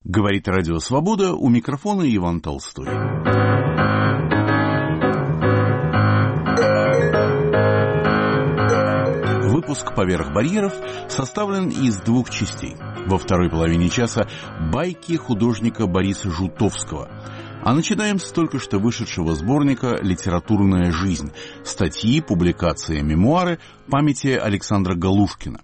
Говорит Радио Свобода, у микрофона Иван Толстой. Выпуск «Поверх барьеров» составлен из двух частей. Во второй половине часа байки художника Бориса Жутовского. А начинаем с только что вышедшего сборника «Литературная жизнь», статьи, публикации, мемуары памяти Александра Галушкина.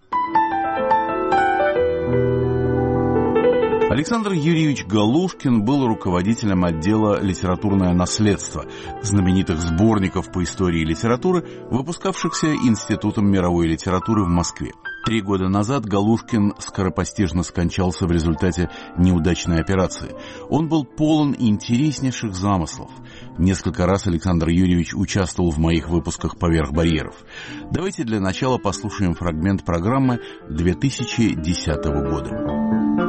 Александр Юрьевич Галушкин был руководителем отдела «Литературное наследство», знаменитых сборников по истории литературы, выпускавшихся Институтом мировой литературы в Москве. 3 года назад Галушкин скоропостижно скончался в результате неудачной операции. Он был полон интереснейших замыслов. Несколько раз Александр Юрьевич участвовал в моих выпусках «Поверх барьеров». Давайте для начала послушаем фрагмент программы 2010 года.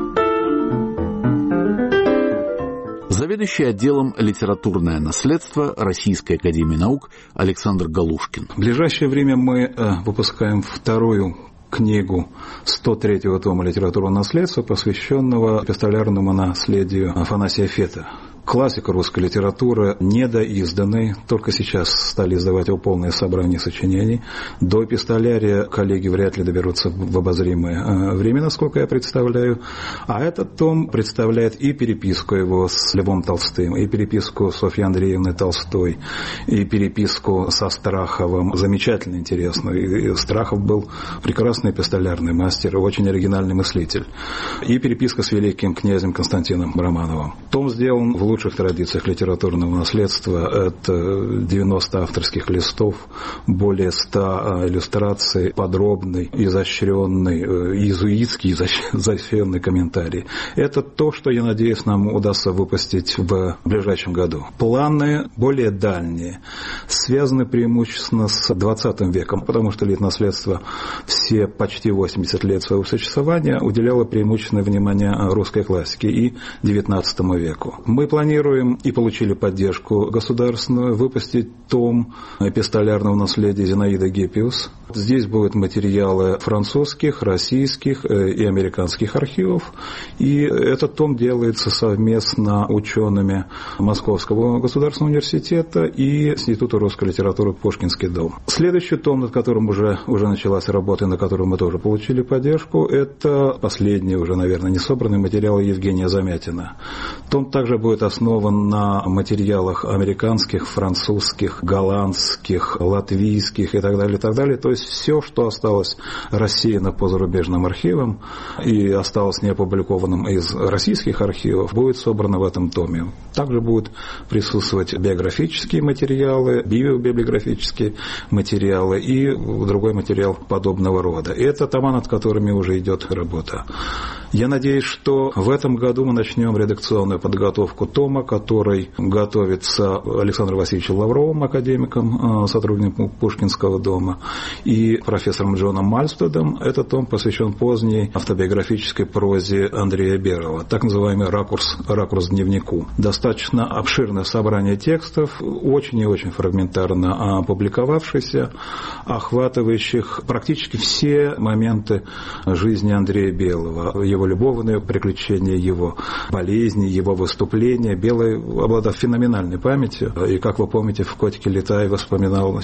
Заведующий отделом «Литературное наследство» Российской академии наук Александр Галушкин. В ближайшее время мы выпускаем вторую книгу 103-го тома «Литературного наследства», посвященного эпистолярному наследию Афанасия Фета. Классика русской литературы, недоизданный, только сейчас стали издавать его полное собрание сочинений. До эпистолярия коллеги вряд ли доберутся в обозримое время, насколько я представляю. А этот том представляет и переписку его с Львом Толстым, и переписку с Софьей Андреевной Толстой, и переписку со Страховым. Замечательно интересно. И Страхов был прекрасный эпистолярный мастер, очень оригинальный мыслитель. И переписка с великим князем Константином Романовым. Том сделан в лучших традициях литературного наследства. Это 90 авторских листов, более 100 иллюстраций, подробный, изощренный, иезуитский изощренный комментарий. Это то, что, я надеюсь, нам удастся выпустить в ближайшем году. Планы более дальние, связаны преимущественно с 20 веком, потому что литнаследство все почти 80 лет своего существования уделяло преимущественное внимание русской классике и 19 веку. Мы планируем и получили поддержку государственную выпустить том эпистолярного наследия Зинаиды Гиппиус. Здесь будут материалы французских, российских и американских архивов. И этот том делается совместно учеными Московского государственного университета и Института русской литературы «Пушкинский дом». Следующий том, над которым уже началась работа, и на котором мы тоже получили поддержку, это последний уже, наверное, не собранный материал Евгения Замятина. Том также будет основан на материалах американских, французских, голландских, латвийских и так далее, и так далее. То есть все, что осталось рассеяно по зарубежным архивам и осталось неопубликованным из российских архивов, будет собрано в этом томе. Также будут присутствовать биографические материалы, библиографические материалы и другой материал подобного рода. И это тома, над которыми уже идет работа. Я надеюсь, что в этом году мы начнем редакционную подготовку тома, который готовится Александром Васильевичем Лавровым, академиком, сотрудником Пушкинского дома, и профессором Джоном Мальстедом. Этот том посвящен поздней автобиографической прозе Андрея Берова, так называемый ракурс дневнику. Достаточно обширное собрание текстов, очень и очень фрагментарно опубликовавшихся, охватывающих практически все моменты жизни Андрея Белого, его любовные приключения, его болезни, его выступления. Белый обладал феноменальной памятью, и, как вы помните, в «Котике Летаева» вспоминал,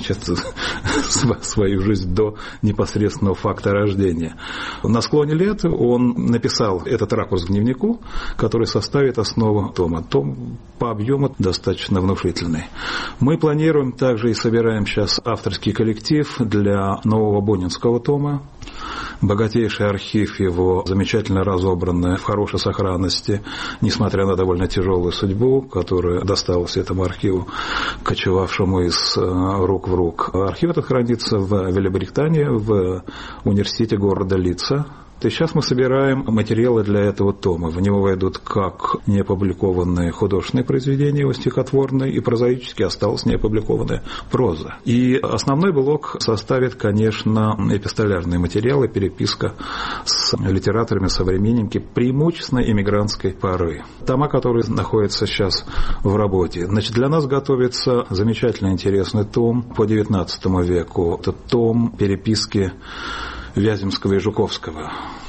свою жизнь до непосредственного факта рождения. На склоне лет он написал этот ракурс к дневнику, который составит основу тома. Том по объему достаточно внушительный. Мы планируем также и собираем сейчас авторский коллектив для нового бунинского тома. Богатейший архив его, замечательно разобранный, в хорошей сохранности, несмотря на довольно тяжелую судьбу, которая досталась этому архиву, кочевавшему из рук в рук. Архив этот хранится в Великобритании, в университете города Лидса. И сейчас мы собираем материалы для этого тома. В него войдут как неопубликованные художественные произведения его стихотворные, и прозаически осталась неопубликованная проза. И основной блок составит, конечно, эпистолярные материалы, переписка с литераторами, современниками, преимущественно эмигрантской поры. Тома, которые находятся сейчас в работе. Значит, для нас готовится замечательно интересный том по XIX веку. Это том переписки Вяземского и Жуковского.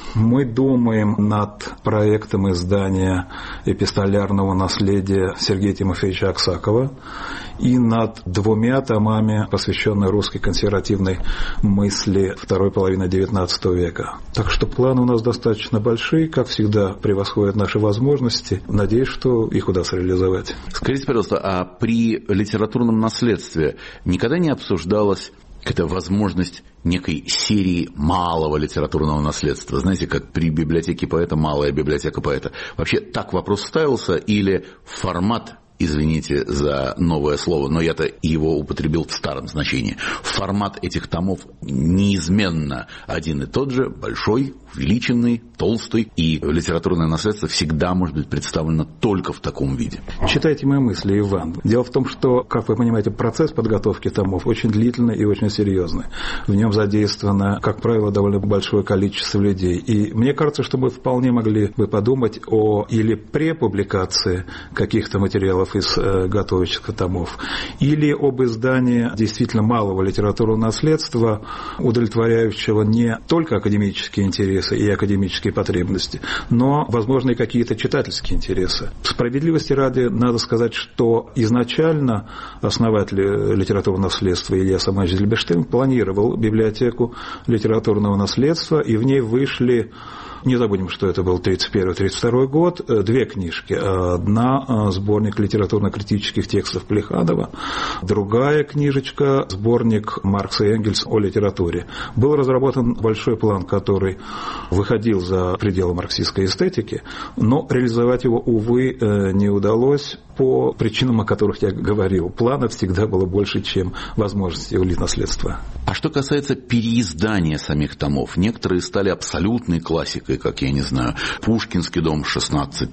Мы думаем над проектом издания эпистолярного наследия Сергея Тимофеевича Аксакова и над 2 томами, посвященными русской консервативной мысли второй половины XIX века. Так что планы у нас достаточно большие, как всегда, превосходят наши возможности. Надеюсь, что их удастся реализовать. Скажите, пожалуйста, а при литературном наследстве никогда не обсуждалась какая-то возможность некой серии малого литературного наследства? Знаете, как при библиотеке поэта малая библиотека поэта. Вообще так вопрос ставился или формат, извините за новое слово, но я-то его употребил в старом значении, формат этих томов неизменно один и тот же, большой, увеличенный, толстый, и литературное наследство всегда может быть представлено только в таком виде? Читайте мои мысли, Иван. Дело в том, что, как вы понимаете, процесс подготовки томов очень длительный и очень серьезный. В нем задействовано, как правило, довольно большое количество людей. И мне кажется, что мы вполне могли бы подумать о или препубликации каких-то материалов из готовящихся томов, или об издании действительно малого литературного наследства, удовлетворяющего не только академические интересы и академические потребности, но, возможно, и какие-то читательские интересы. Справедливости ради, надо сказать, что изначально основатель литературного наследства Илья Самойлович Зильберштейн планировал библиотеку литературного наследства, и в ней вышли, не забудем, что это был 1931-1932 год, 2 книжки. Одна – сборник литературно-критических текстов Плеханова, другая книжечка – сборник Маркса и Энгельса о литературе. Был разработан большой план, который выходил за пределы марксистской эстетики, но реализовать его, увы, не удалось по причинам, о которых я говорил. Планов всегда было больше, чем возможностей у наследства. А что касается переиздания самих томов, некоторые стали абсолютной классикой, как, я не знаю, Пушкинский дом 16-18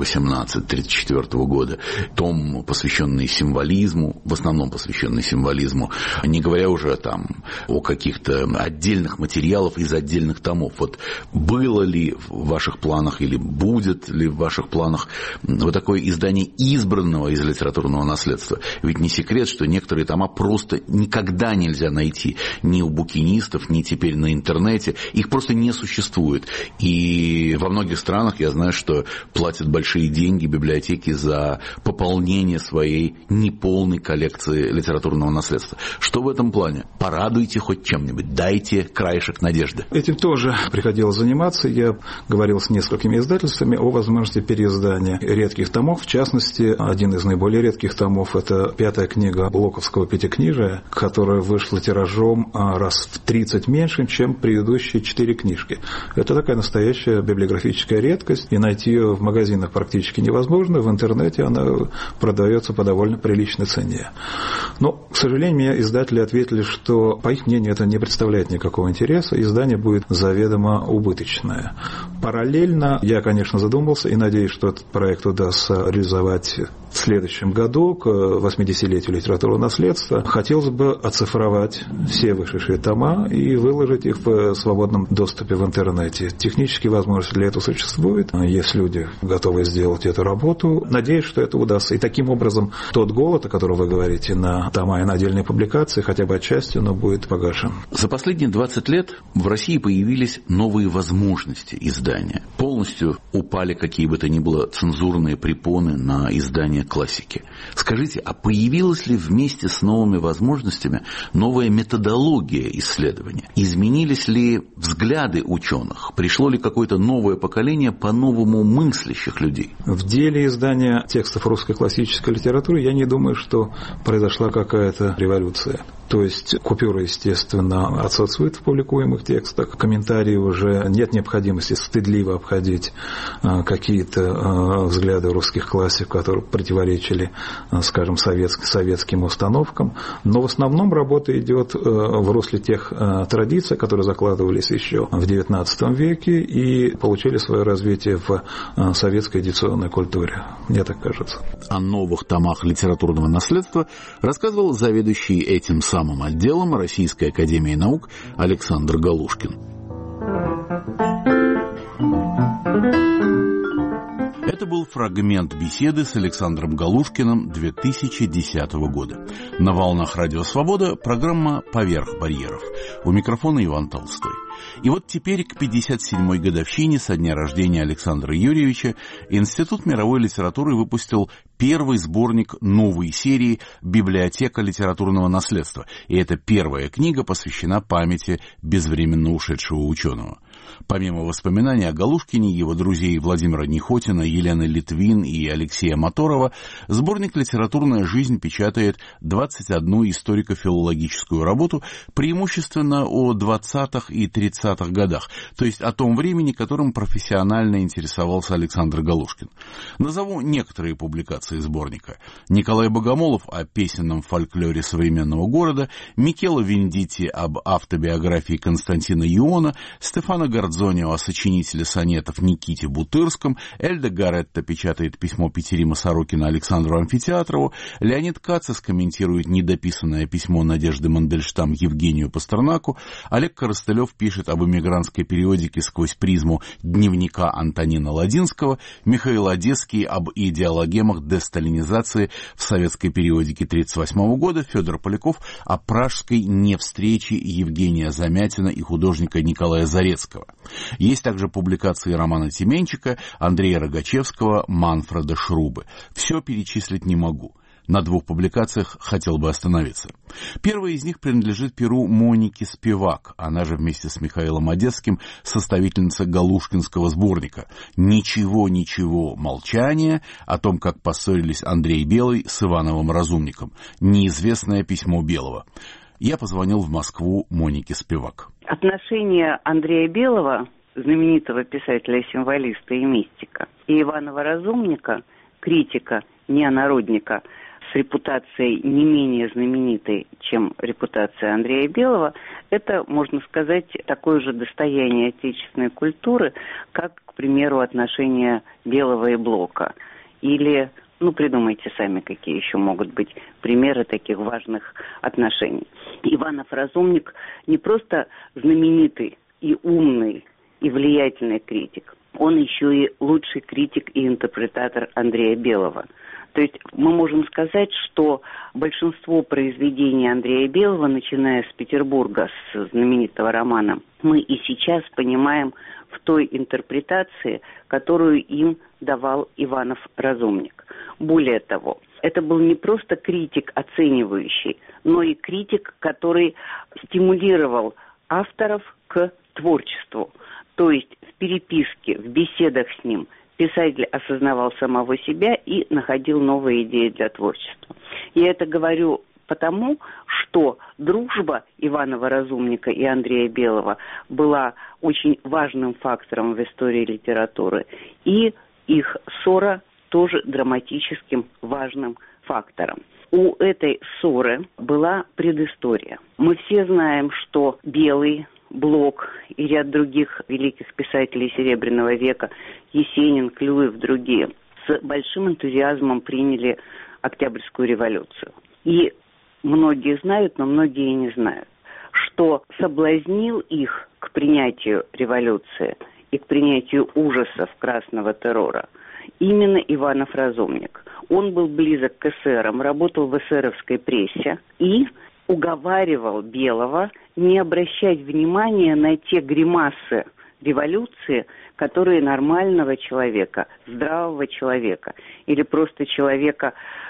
1934 года, том, посвященный символизму, в основном посвященный символизму, не говоря уже там о каких-то отдельных материалах из отдельных томов. Вот было ли в ваших планах или будет ли в ваших планах вот такое издание избранного из литературного наследства? Ведь не секрет, что некоторые тома просто никогда нельзя найти ни у букинистов, ни теперь на интернете. Их просто не существует. И во многих странах я знаю, что платят большие деньги библиотеки за пополнение своей неполной коллекции литературного наследства. Что в этом плане? Порадуйте хоть чем-нибудь, дайте краешек надежды. Этим тоже приходилось заниматься. Я говорил с несколькими издательствами о возможности переиздания редких томов. В частности, один из наиболее редких томов – это 5-я книга Блоковского пятикнижия, которая вышла тиражом раз в 30 меньше, чем предыдущие 4 книжки. Это такая настоящая библиографическая редкость, и найти ее в магазинах практически невозможно. В интернете она продается по довольно приличной цене. Но, к сожалению, мне издатели ответили, что, по их мнению, это не представляет никакого интереса, издание будет заведомо убыточное. Параллельно я, конечно, задумался и надеюсь, что этот проект удастся реализовать в следующем году, к 80-летию литературного наследства. Хотелось бы оцифровать все вышедшие тома и выложить их в свободном доступе в интернете. Технические возможности для этого существуют. Есть люди, готовые сделать эту работу. Надеюсь, что это удастся. И таким образом тот голод, о котором вы говорите, на тома и на отдельные публикации, хотя бы отчасти, но будет погашен. За последние 20 лет в России появились новые возможности издания. Полностью упали какие бы то ни было цензурные препоны на издание классики. Скажите, а появилась ли вместе с новыми возможностями новая методология исследования? Изменились ли взгляды ученых? Пришло ли какое-то новое поколение по-новому мыслящих людей? В деле издания текстов русской классической литературы я не думаю, что произошла какая-то революция. То есть купюры, естественно, отсутствуют в публикуемых текстах. Комментарии уже нет необходимости стыдливо обходить какие-то взгляды русских классиков, которые противоречили, скажем, советским установкам. Но в основном работа идет в русле тех традиций, которые закладывались еще в XIX веке и получили свое развитие в советской эдиционной культуре. Мне так кажется. О новых томах литературного наследства рассказывал заведующий этим самым отделом Российской академии наук Александр Галушкин. Это был фрагмент беседы с Александром Галушкиным 2010 года. На волнах Радио Свобода программа «Поверх барьеров». У микрофона Иван Толстой. И вот теперь к 57-й годовщине со дня рождения Александра Юрьевича Институт мировой литературы выпустил первый сборник новой серии «Библиотека литературного наследства». И эта первая книга посвящена памяти безвременно ушедшего ученого. Помимо воспоминаний о Галушкине, его друзей Владимира Нихотина, Елены Литвин и Алексея Моторова, сборник «Литературная жизнь» печатает 21 историко-филологическую работу, преимущественно о 20-х и 30-х годах, то есть о том времени, которым профессионально интересовался Александр Галушкин. Назову некоторые публикации сборника. Николай Богомолов о песенном фольклоре современного города, Микело Вендитти об автобиографии Константина Иона, Стефано Гордзонио о сочинителе сонетов Никите Бутырском, Эльда Гаретта печатает письмо Петерима Сорокина Александру Амфитеатрову, Леонид Кацис комментирует недописанное письмо Надежды Мандельштам Евгению Пастернаку, Олег Коростылев пишет об эмигрантской периодике сквозь призму дневника Антонина Ладинского, Михаил Одесский об идеологемах десталинизации в советской периодике 1938 года, Федор Поляков о пражской невстрече Евгения Замятина и художника Николая Зарецкого. Есть также публикации Романа Тименчика, Андрея Рогачевского, Манфреда Шрубы. Все перечислить не могу. На 2 публикациях хотел бы остановиться. Первая из них принадлежит перу Моники Спивак, она же вместе с Михаилом Одесским составительница Галушкинского сборника. «Ничего, молчание» о том, как поссорились Андрей Белый с Ивановым Разумником. Неизвестное письмо Белого. Я позвонил в Москву Монике Спивак. Отношения Андрея Белого, знаменитого писателя-символиста и мистика, и Иванова Разумника, критика, неонародника, с репутацией не менее знаменитой, чем репутация Андрея Белого, это, можно сказать, такое же достояние отечественной культуры, как, к примеру, отношения Белого и Блока. Или, придумайте сами, какие еще могут быть примеры таких важных отношений. Иванов Разумник не просто знаменитый и умный, и влиятельный критик, он еще и лучший критик и интерпретатор Андрея Белого. То есть мы можем сказать, что большинство произведений Андрея Белого, начиная с Петербурга, с знаменитого романа, мы и сейчас понимаем в той интерпретации, которую им давал Иванов Разумник. Более того, это был не просто критик оценивающий, но и критик, который стимулировал авторов к творчеству. То есть в переписке, в беседах с ним писатель осознавал самого себя и находил новые идеи для творчества. Я это говорю потому, что дружба Иванова Разумника и Андрея Белого была очень важным фактором в истории литературы, и их ссора тоже драматическим важным фактором. У этой ссоры была предыстория. Мы все знаем, что Белый, Блок и ряд других великих писателей Серебряного века, Есенин, Клюев, другие, с большим энтузиазмом приняли Октябрьскую революцию. И многие знают, но многие не знают, что соблазнил их к принятию революции и к принятию ужасов красного террора именно Иванов Разумник. Он был близок к эсерам, работал в эсеровской прессе и уговаривал Белого не обращать внимания на те гримасы революции, которые нормального человека, здравого человека или просто человека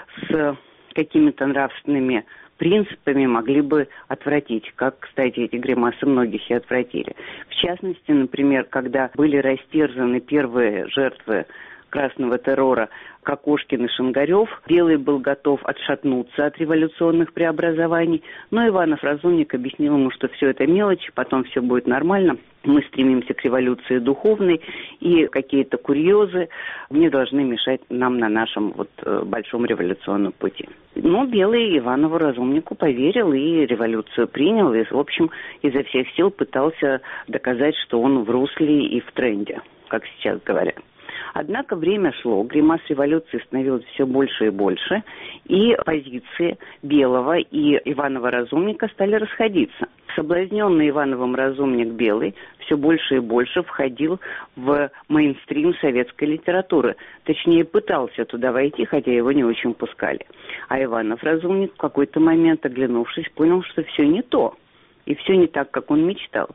с какими-то нравственными принципами могли бы отвратить, как, кстати, эти гримасы многих и отвратили. В частности, например, когда были растерзаны первые жертвы красного террора Кокошкин и Шингарев, Белый был готов отшатнуться от революционных преобразований, но Иванов Разумник объяснил ему, что все это мелочи, потом все будет нормально, мы стремимся к революции духовной, и какие-то курьезы не должны мешать нам на нашем большом революционном пути. Но Белый Иванову Разумнику поверил и революцию принял, и, в общем, изо всех сил пытался доказать, что он в русле и в тренде, как сейчас говорят. Однако время шло, гримас революции становилось все больше и больше, и позиции Белого и Иванова Разумника стали расходиться. Соблазненный Ивановым разумник Белый все больше и больше входил в мейнстрим советской литературы. Точнее, пытался туда войти, хотя его не очень пускали. А Иванов разумник в какой-то момент, оглянувшись, понял, что все не то. И все не так, как он мечтал.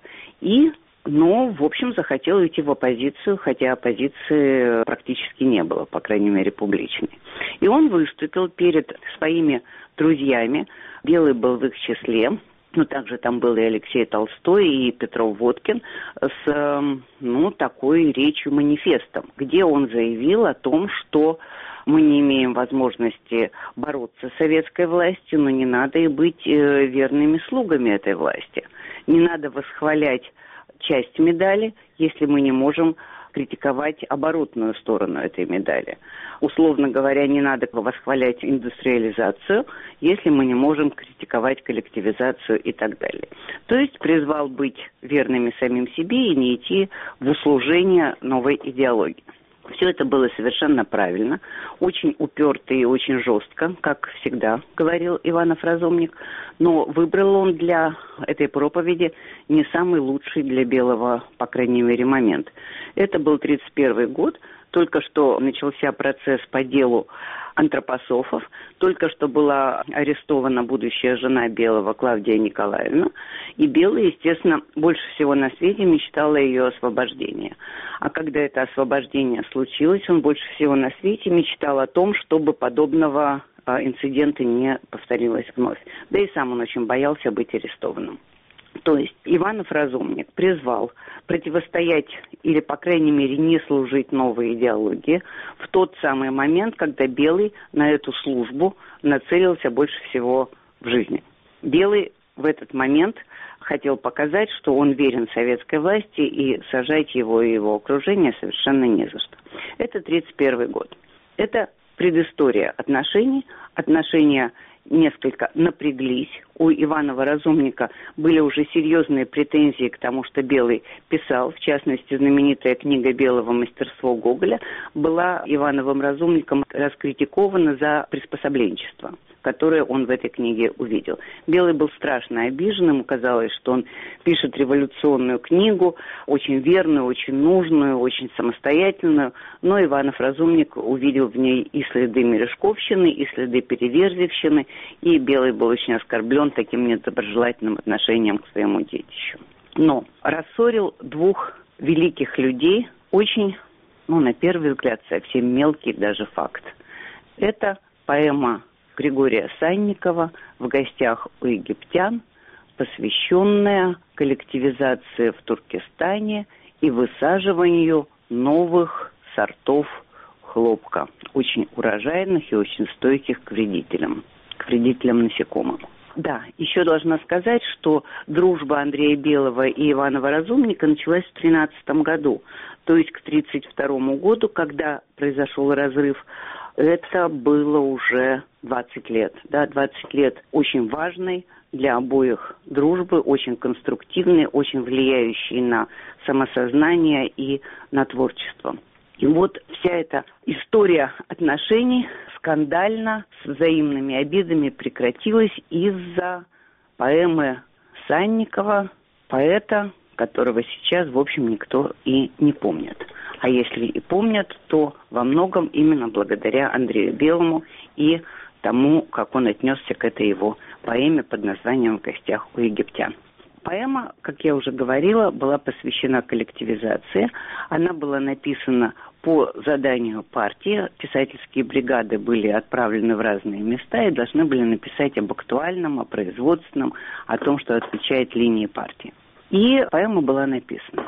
Но, в общем, захотел уйти в оппозицию, хотя оппозиции практически не было, по крайней мере, публичной. И он выступил перед своими друзьями. Белый был в их числе. Но также там был и Алексей Толстой, и Петров-Водкин с, такой речью-манифестом, где он заявил о том, что мы не имеем возможности бороться с советской властью, но не надо и быть верными слугами этой власти. Не надо восхвалять часть медали, если мы не можем критиковать оборотную сторону этой медали. Условно говоря, не надо восхвалять индустриализацию, если мы не можем критиковать коллективизацию и так далее. То есть призвал быть верными самим себе и не идти в услужение новой идеологии. Все это было совершенно правильно, очень уперто и очень жестко, как всегда говорил Иванов Разумник, но выбрал он для этой проповеди не самый лучший для Белого, по крайней мере, момент. Это был 1931 год, только что начался процесс по делу антропософов, только что была арестована будущая жена Белого Клавдия Николаевна, и Белый, естественно, больше всего на свете мечтал о ее освобождении. А когда это освобождение случилось, он больше всего на свете мечтал о том, чтобы подобного инцидента не повторилось вновь. Да и сам он очень боялся быть арестованным. То есть Иванов Разумник призвал противостоять или, по крайней мере, не служить новой идеологии в тот самый момент, когда Белый на эту службу нацелился больше всего в жизни. Белый в этот момент хотел показать, что он верен советской власти, и сажать его и его окружение совершенно не за что. Это 1931 год. Это предыстория отношений. Отношения несколько напряглись. У Иванова Разумника были уже серьезные претензии к тому, что Белый писал. В частности, знаменитая книга Белого «Мастерство Гоголя» была Ивановым Разумником раскритикована за приспособленчество, которое он в этой книге увидел. Белый был страшно обижен, ему казалось, что он пишет революционную книгу, очень верную, очень нужную, очень самостоятельную, но Иванов Разумник увидел в ней и следы мережковщины, и следы переверзевщины, и Белый был очень оскорблен таким недоброжелательным отношением к своему детищу. Но рассорил двух великих людей очень, на первый взгляд, совсем мелкий даже факт. Это поэма Григория Санникова «В гостях у египтян», посвященная коллективизации в Туркестане и высаживанию новых сортов хлопка, очень урожайных и очень стойких к вредителям насекомым. Да, еще должна сказать, что дружба Андрея Белого и Иванова Разумника началась в 1913 году, то есть к 1932 году, когда произошел разрыв. Это было уже 20 лет. Да, 20 лет очень важной для обоих дружбы, очень конструктивной, очень влияющей на самосознание и на творчество. И вот вся эта история отношений скандально, с взаимными обидами прекратилась из-за поэмы Санникова, поэта, которого сейчас, в общем, никто и не помнит. А если и помнят, то во многом именно благодаря Андрею Белому и тому, как он отнесся к этой его поэме под названием «В гостях у египтян». Поэма, как я уже говорила, была посвящена коллективизации. Она была написана по заданию партии. Писательские бригады были отправлены в разные места и должны были написать об актуальном, о производственном, о том, что отвечает линии партии. И поэма была написана.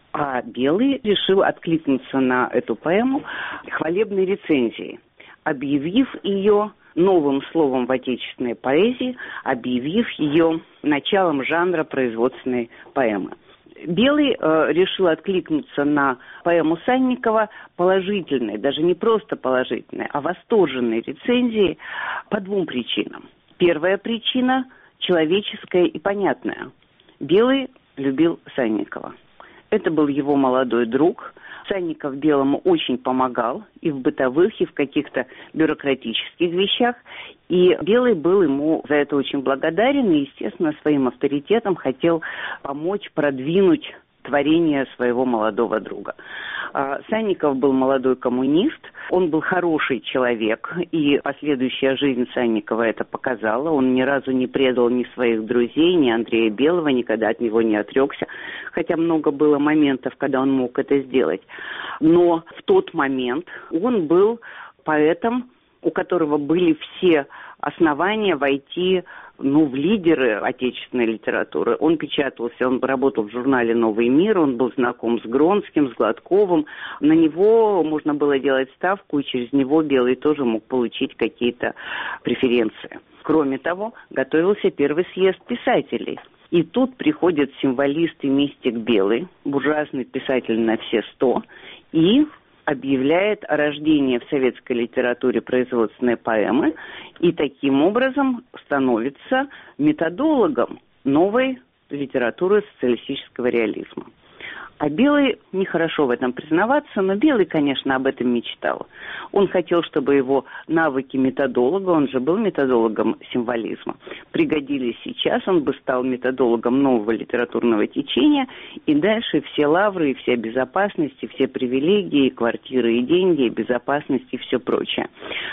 А Белый решил откликнуться на эту поэму хвалебной рецензией, объявив ее новым словом в отечественной поэзии, объявив ее началом жанра производственной поэмы. Белый решил откликнуться на поэму Санникова положительной, даже не просто положительной, а восторженной рецензией по двум причинам. Первая причина – человеческая и понятная. Белый любил Санникова. Это был его молодой друг, Санников Белому очень помогал и в бытовых, и в каких-то бюрократических вещах. И Белый был ему за это очень благодарен и, естественно, своим авторитетом хотел помочь продвинуть творение своего молодого друга. Санников был молодой коммунист, он был хороший человек, и последующая жизнь Санникова это показала. Он ни разу не предал ни своих друзей, ни Андрея Белого, никогда от него не отрекся, хотя много было моментов, когда он мог это сделать. Но в тот момент он был поэтом, у которого были все основания войти в лидеры отечественной литературы. Он печатался, он работал в журнале «Новый мир», он был знаком с Гронским, с Гладковым. На него можно было делать ставку, и через него Белый тоже мог получить какие-то преференции. Кроме того, готовился первый съезд писателей. И тут приходит символист и мистик Белый, буржуазный писатель на все 100, и объявляет о рождении в советской литературе производственной поэмы и таким образом становится методологом новой литературы социалистического реализма. А Белый, нехорошо в этом признаваться, но Белый, конечно, об этом мечтал. Он хотел, чтобы его навыки методолога, он же был методологом символизма, пригодились сейчас, он бы стал методологом нового литературного течения, и дальше все лавры, и вся безопасность, и все привилегии, и квартиры, и деньги, и безопасность, и все прочее.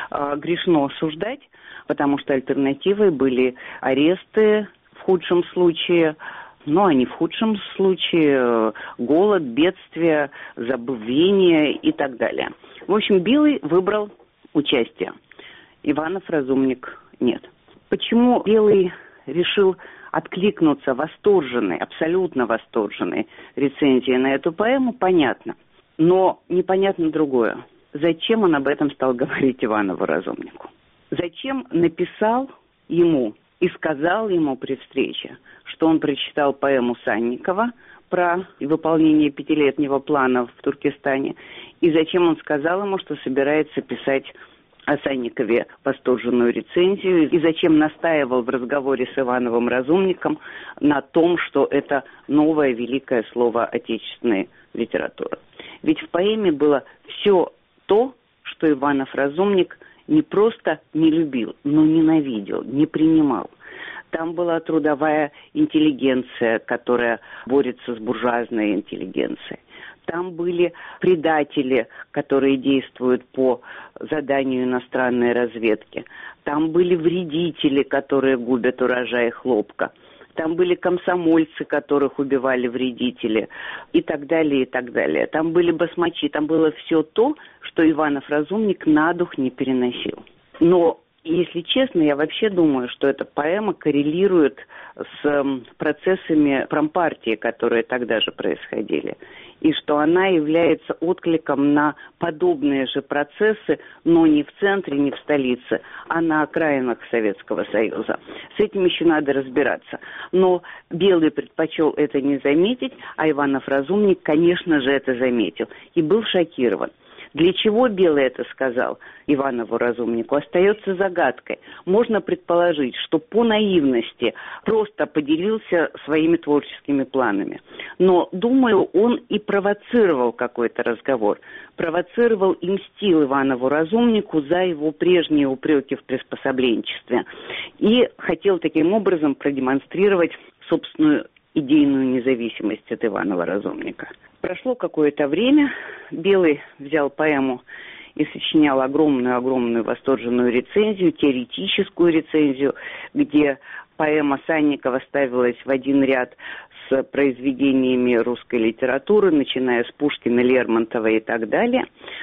Грешно осуждать, потому что альтернативой были аресты в худшем случае, а не в худшем случае голод, бедствие, забвение и так далее. В общем, Белый выбрал участие. Иванов-Разумник нет. Почему Белый решил откликнуться восторженной, абсолютно восторженной рецензией на эту поэму, понятно. Но непонятно другое. Зачем он об этом стал говорить Иванову-Разумнику? Зачем написал ему и сказал ему при встрече, что он прочитал поэму Санникова про выполнение 5-летнего плана в Туркестане, и зачем он сказал ему, что собирается писать о Санникове восторженную рецензию, и зачем настаивал в разговоре с Ивановым-Разумником на том, что это новое великое слово отечественной литературы. Ведь в поэме было все то, что Иванов-Разумник не просто не любил, но ненавидел, не принимал. Там была трудовая интеллигенция, которая борется с буржуазной интеллигенцией. Там были предатели, которые действуют по заданию иностранной разведки. Там были вредители, которые губят урожай хлопка. Там были комсомольцы, которых убивали вредители, и так далее, и так далее. Там были басмачи, там было все то, что Иванов-Разумник на дух не переносил. Но, если честно, я вообще думаю, что эта поэма коррелирует с процессами промпартии, которые тогда же происходили, и что она является откликом на подобные же процессы, но не в центре, не в столице, а на окраинах Советского Союза. С этим еще надо разбираться. Но Белый предпочел это не заметить, а Иванов-Разумник, конечно же, это заметил и был шокирован. Для чего Белый это сказал Иванову-Разумнику, остается загадкой. Можно предположить, что по наивности просто поделился своими творческими планами. Но, думаю, он и провоцировал какой-то разговор. Провоцировал и мстил Иванову-Разумнику за его прежние упреки в приспособленчестве. И хотел таким образом продемонстрировать собственную идейную независимость от Иванова-Разумника. Прошло какое-то время, Белый взял поэму и сочинял огромную восторженную рецензию, теоретическую рецензию, где поэма Санникова ставилась в один ряд с произведениями русской литературы, начиная с Пушкина, Лермонтова и так далее.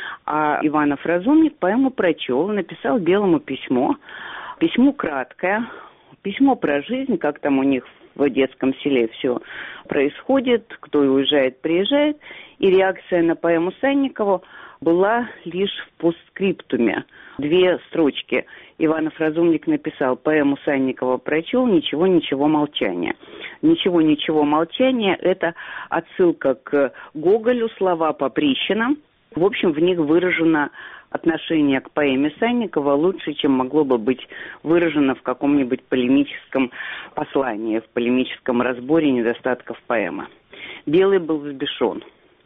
А Иванов-Разумник поэму прочел, написал Белому письмо. Письмо краткое, письмо про жизнь, как там у них в детском селе все происходит, кто уезжает, приезжает. И реакция на поэму Санникова была лишь в постскриптуме. 2 строчки. Иванов-Разумник написал: поэму Санникова прочел, ничего, молчание. Ничего, молчание – это отсылка к Гоголю, слова по Прищинам. В общем, в них выражено отношение к поэме Санникова лучше, чем могло бы быть выражено в каком-нибудь полемическом послании, в полемическом разборе недостатков поэмы. Белый был взбешен.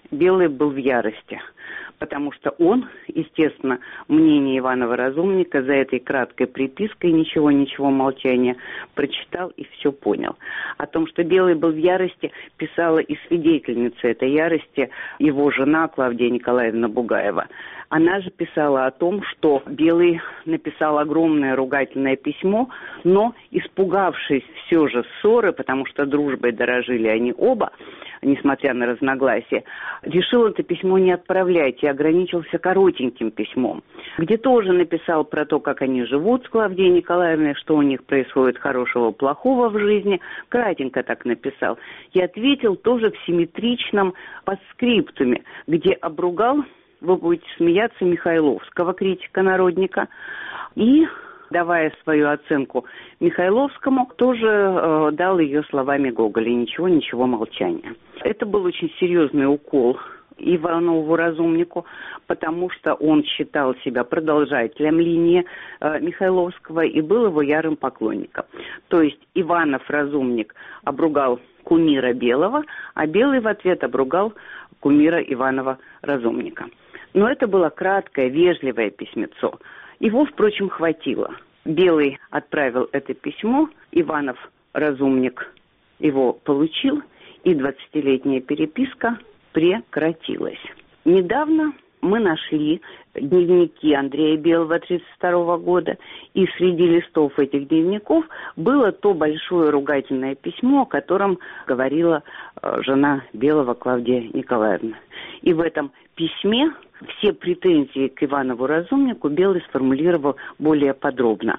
Белый был в ярости, потому что он, естественно, мнение Иванова-Разумника за этой краткой припиской ничего молчания прочитал и все понял. О том, что Белый был в ярости, писала и свидетельница этой ярости, его жена Клавдия Николаевна Бугаева. Она же писала о том, что Белый написал огромное ругательное письмо, но, испугавшись все же ссоры, потому что дружбой дорожили они оба, несмотря на разногласия, решил это письмо не отправлять и ограничился коротеньким письмом, где тоже написал про то, как они живут с Клавдией Николаевной, что у них происходит хорошего, плохого в жизни, кратенько так написал. И ответил тоже в симметричном постскриптуме, где обругал, вы будете смеяться, Михайловского, критика-народника, и, давая свою оценку Михайловскому, тоже дал ее словами Гоголя: ничего, молчания. Это был очень серьезный укол Иванову-Разумнику, потому что он считал себя продолжателем линии Михайловского и был его ярым поклонником. То есть Иванов-Разумник обругал кумира Белого, а Белый в ответ обругал кумира Иванова-Разумника. Но это было краткое, вежливое письмецо. Его, впрочем, хватило. Белый отправил это письмо, Иванов-Разумник его получил, и 20-летняя переписка прекратилась. Недавно мы нашли дневники Андрея Белого 1932 года, и среди листов этих дневников было то большое ругательное письмо, о котором говорила жена Белого Клавдия Николаевна. И в этом письме все претензии к Иванову-Разумнику Белый сформулировал более подробно.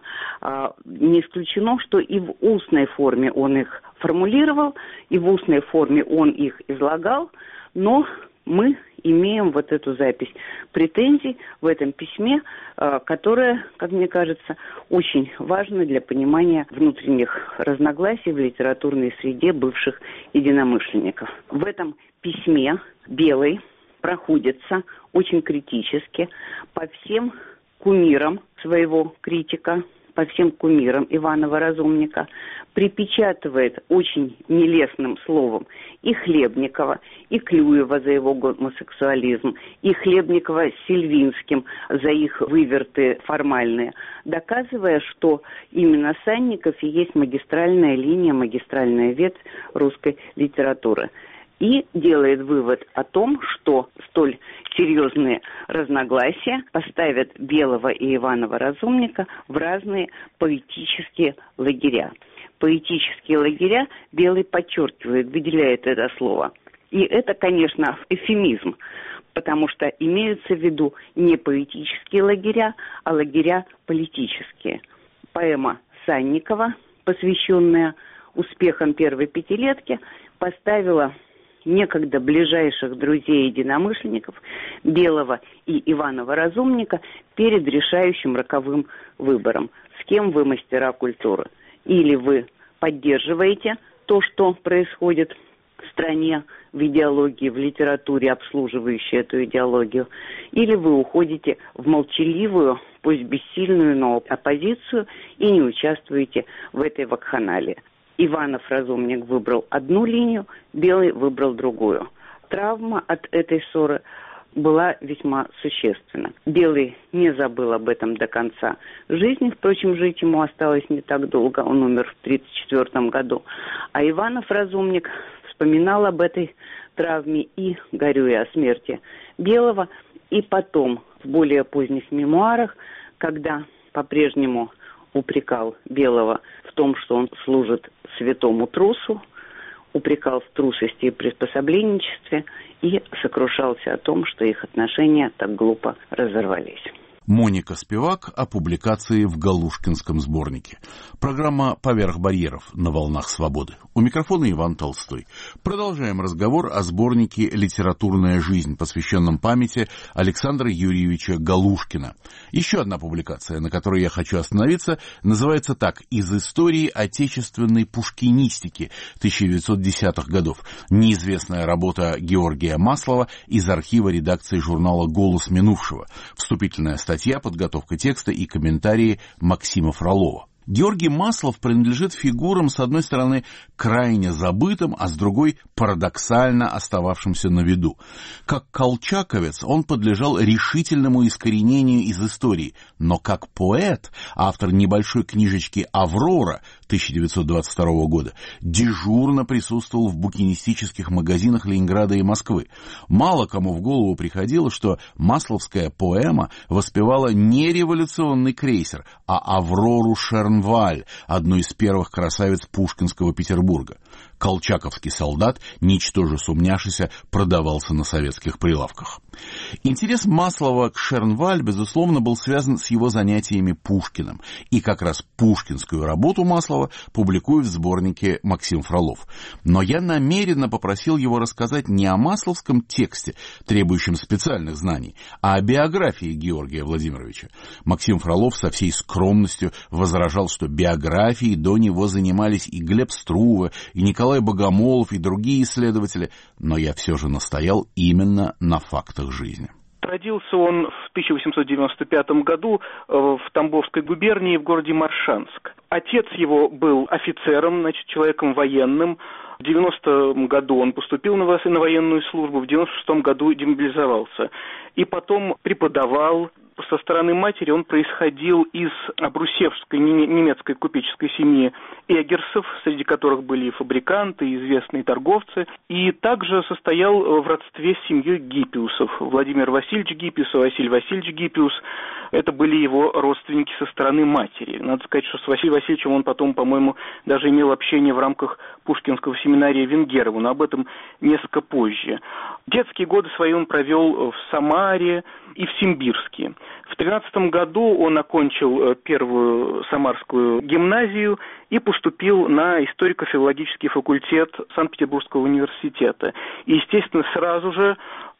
Не исключено, что и в устной форме он их формулировал, и в устной форме он их излагал, но мы имеем вот эту запись претензий в этом письме, которая, как мне кажется, очень важна для понимания внутренних разногласий в литературной среде бывших единомышленников. В этом письме Белый проходится очень критически по всем кумирам своего критика, по всем кумирам Иванова-Разумника, припечатывает очень нелестным словом и Хлебникова, и Клюева за его гомосексуализм, и Хлебникова с Сильвинским за их выверты формальные, доказывая, что именно Санников и есть магистральная линия, магистральная ветвь русской литературы. И делает вывод о том, что столь серьезные разногласия поставят Белого и Иванова-Разумника в разные поэтические лагеря. Поэтические лагеря Белый подчеркивает, выделяет это слово. И это, конечно, эвфемизм, потому что имеются в виду не поэтические лагеря, а лагеря политические. Поэма Санникова, посвященная успехам первой пятилетки, поставила некогда ближайших друзей-единомышленников Белого и Иванова-Разумника перед решающим роковым выбором. С кем вы мастера культуры? Или вы поддерживаете то, что происходит в стране, в идеологии, в литературе, обслуживающей эту идеологию, или вы уходите в молчаливую, пусть бессильную, но оппозицию и не участвуете в этой вакханалии. Иванов-Разумник выбрал одну линию, Белый выбрал другую. Травма от этой ссоры была весьма существенна. Белый не забыл об этом до конца жизни, впрочем, жить ему осталось не так долго, он умер в 1934 году. А Иванов-Разумник вспоминал об этой травме и, горюя о смерти Белого, и потом, в более поздних мемуарах, когда по-прежнему упрекал Белого в том, что он служит святому трусу, упрекал в трусости и приспособленничестве и сокрушался о том, что их отношения так глупо разорвались. Моника Спивак о публикации в Галушкинском сборнике. Программа «Поверх барьеров» на волнах свободы. У микрофона Иван Толстой. Продолжаем разговор о сборнике «Литературная жизнь», посвященном памяти Александра Юрьевича Галушкина. Еще одна публикация, на которой я хочу остановиться, называется так: «Из истории отечественной пушкинистики 1910-х годов». Неизвестная работа Георгия Маслова из архива редакции журнала «Голос минувшего». Вступительная статья, подготовка текста и комментарии Максима Фролова. Георгий Маслов принадлежит фигурам, с одной стороны, крайне забытым, а с другой – парадоксально остававшимся на виду. Как колчаковец он подлежал решительному искоренению из истории, но как поэт, автор небольшой книжечки «Аврора» 1922 года, дежурно присутствовал в букинистических магазинах Ленинграда и Москвы. Мало кому в голову приходило, что масловская поэма воспевала не революционный крейсер, а Аврору Шернваль, одну из первых красавиц пушкинского Петербурга. Колчаковский солдат, ничтоже сумняшися, продавался на советских прилавках. Интерес Маслова к Шернваль, безусловно, был связан с его занятиями Пушкиным. И как раз пушкинскую работу Маслова публикует в сборнике Максим Фролов. Но я намеренно попросил его рассказать не о масловском тексте, требующем специальных знаний, а о биографии Георгия Владимировича. Максим Фролов со всей скромностью возражал, что биографией до него занимались и Глеб Струве, и Николай Богомолов, и другие исследователи, но я все же настоял именно на фактах жизни. Родился он в 1895 году в Тамбовской губернии в городе Моршанск. Отец его был офицером, человеком военным. В 90-м году он поступил на военную службу, в 96-м году демобилизовался. И потом преподавал. Со стороны матери он происходил из обрусевской немецкой купеческой семьи Эггерсов, среди которых были и фабриканты, и известные торговцы, и также состоял в родстве с семьей Гиппиусов. Владимир Васильевич Гиппиус, Василий Васильевич Гиппиус – это были его родственники со стороны матери. Надо сказать, что с Василием Васильевичем он потом, по-моему, даже имел общение в рамках Пушкинского семинария Венгерова, но об этом несколько позже. Детские годы свои он провел в Самаре и в Симбирске. В 13 году он окончил первую самарскую гимназию и поступил на историко-филологический факультет Санкт-Петербургского университета. И, естественно, сразу же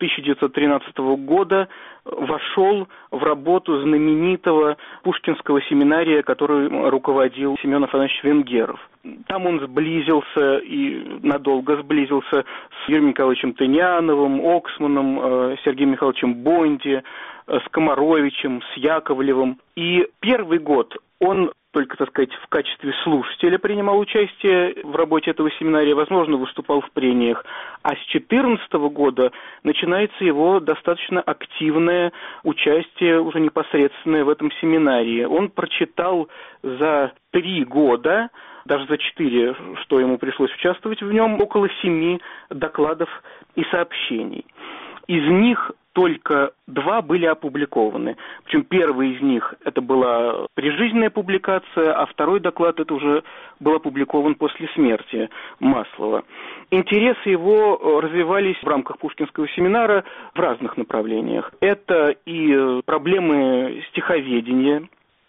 1913 года вошел в работу знаменитого Пушкинского семинария, который руководил Семен Афанасьевич Венгеров. Там он сблизился и надолго сблизился с Юрием Николаевичем Тыняновым, Оксманом, Сергеем Михайловичем Бонди, с Комаровичем, с Яковлевым. И первый год он только, так сказать, в качестве слушателя принимал участие в работе этого семинария, возможно, выступал в прениях. А с 2014 года начинается его достаточно активное участие, уже непосредственное в этом семинарии. Он прочитал за 3 года, даже за 4, что ему пришлось участвовать в нем, около 7 докладов и сообщений. Из них только 2 были опубликованы. Причем первый из них это была прижизненная публикация, а второй доклад это уже был опубликован после смерти Маслова. Интересы его развивались в рамках Пушкинского семинара в разных направлениях. Это и проблемы стиховедения,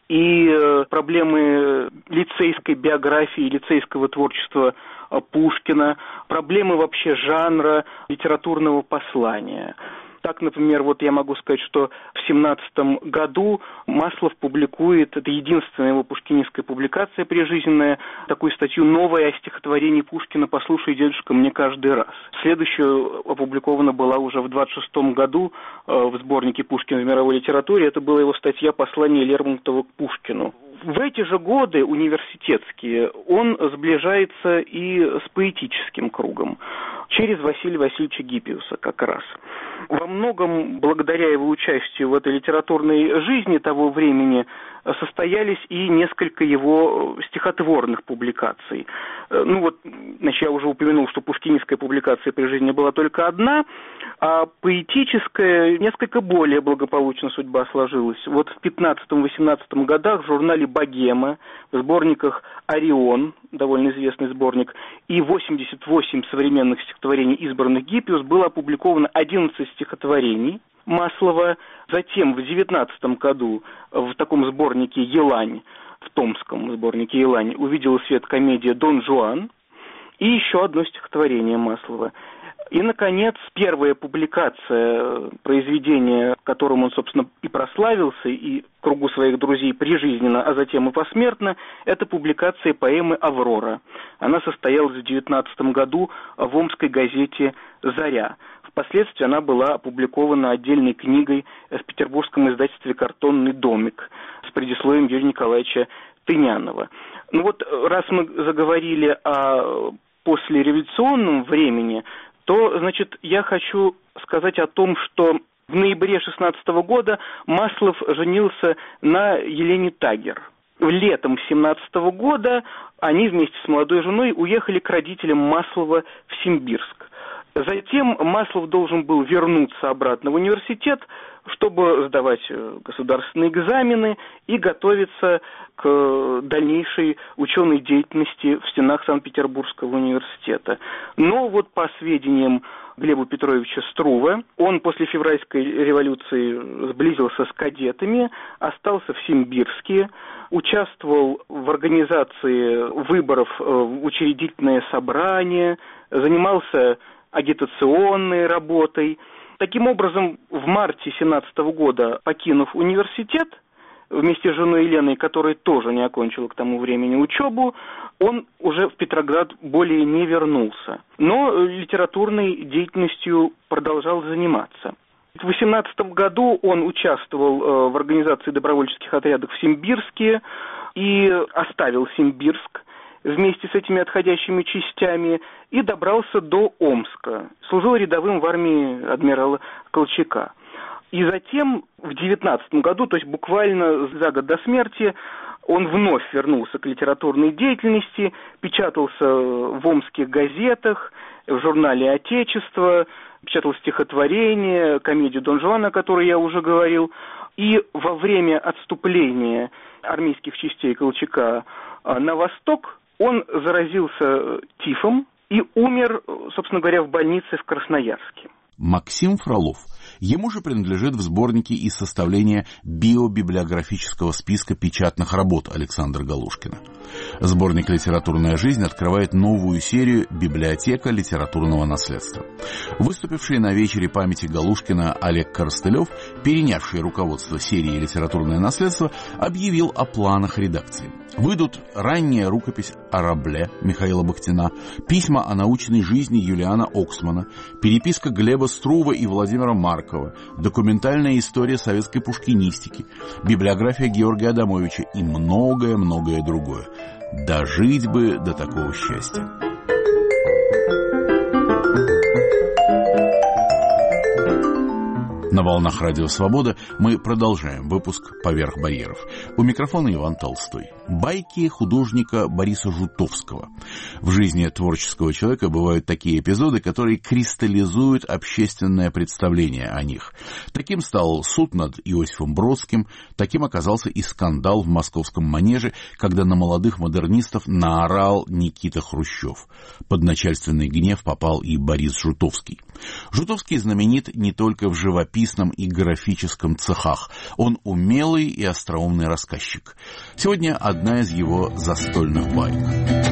и проблемы лицейской биографии, лицейского творчества Пушкина, проблемы вообще жанра литературного послания. Так, например, вот я могу сказать, что в 1917 году Маслов публикует, это единственная его пушкинистская публикация прижизненная, такую статью «Новое о стихотворении Пушкина «Послушай, дедушка, мне каждый раз». Следующая опубликована была уже в 1926 году в сборнике Пушкина в мировой литературе. Это была его статья «Послание Лермонтова к Пушкину». В эти же годы университетские он сближается и с поэтическим кругом, через Василия Васильевича Гиппиуса как раз. Во многом благодаря его участию в этой литературной жизни того времени состоялись и несколько его стихотворных публикаций. Я уже упомянул, что пушкинистская публикация при жизни была только одна, а поэтическая несколько более благополучно судьба сложилась. Вот в 15-18 годах в журнале «Богема», в сборниках «Орион», довольно известный сборник, и 88 современных стихотворений, избранных Гиппиус, было опубликовано 11 стихотворений Маслова. Затем в 19 году в таком сборнике «Елань», в томском сборнике «Елань», увидела свет комедия «Дон Жуан» и еще одно стихотворение Маслова. И, наконец, первая публикация произведения, которым он, собственно, и прославился, и в кругу своих друзей прижизненно, а затем и посмертно, это публикация поэмы «Аврора». Она состоялась в 19 году в омской газете «Заря». Впоследствии она была опубликована отдельной книгой в петербургском издательстве «Картонный домик» с предисловием Юрия Николаевича Тынянова. Ну вот, раз мы заговорили о послереволюционном времени, то, значит, я хочу сказать о том, что в ноябре 16 года Маслов женился на Елене Тагер. Летом 17 года они вместе с молодой женой уехали к родителям Маслова в Симбирск. Затем Маслов должен был вернуться обратно в университет, чтобы сдавать государственные экзамены и готовиться к дальнейшей ученой деятельности в стенах Санкт-Петербургского университета. Но вот по сведениям Глеба Петровича Струве, он после февральской революции сблизился с кадетами, остался в Симбирске, участвовал в организации выборов в учредительное собрание, занимался агитационной работой. Таким образом, в марте 17 года, покинув университет, вместе с женой Еленой, которая тоже не окончила к тому времени учебу, он уже в Петроград более не вернулся. Но литературной деятельностью продолжал заниматься. В 18 году он участвовал в организации добровольческих отрядов в Симбирске и оставил Симбирск вместе с этими отходящими частями и добрался до Омска. Служил рядовым в армии адмирала Колчака. И затем в 19 году, то есть буквально за год до смерти, он вновь вернулся к литературной деятельности, печатался в омских газетах, в журнале «Отечество», печатал стихотворение, комедию «Дон Жуан», о которой я уже говорил. И во время отступления армейских частей Колчака на восток он заразился тифом и умер, собственно говоря, в больнице в Красноярске. Максим Фролов. Ему же принадлежит в сборнике и составление биобиблиографического списка печатных работ Александра Галушкина. Сборник «Литературная жизнь» открывает новую серию «Библиотека литературного наследства». Выступивший на вечере памяти Галушкина Олег Коростылев, перенявший руководство серии «Литературное наследство», объявил о планах редакции. Выйдут ранняя рукопись о Рабле Михаила Бахтина, письма о научной жизни Юлиана Оксмана, переписка Глеба Струве и Владимира Маркова, документальная история советской пушкинистики, библиография Георгия Адамовича и многое-многое другое. Дожить бы до такого счастья. На волнах Радио Свобода мы продолжаем выпуск «Поверх барьеров». У микрофона Иван Толстой. Байки художника Бориса Жутовского. В жизни творческого человека бывают такие эпизоды, которые кристаллизуют общественное представление о них. Таким стал суд над Иосифом Бродским, таким оказался и скандал в московском Манеже, когда на молодых модернистов наорал Никита Хрущев. Под начальственный гнев попал и Борис Жутовский. Жутовский знаменит не только в живописном и графическом цехах. Он умелый и остроумный рассказчик. Сегодня одна из его застольных баек.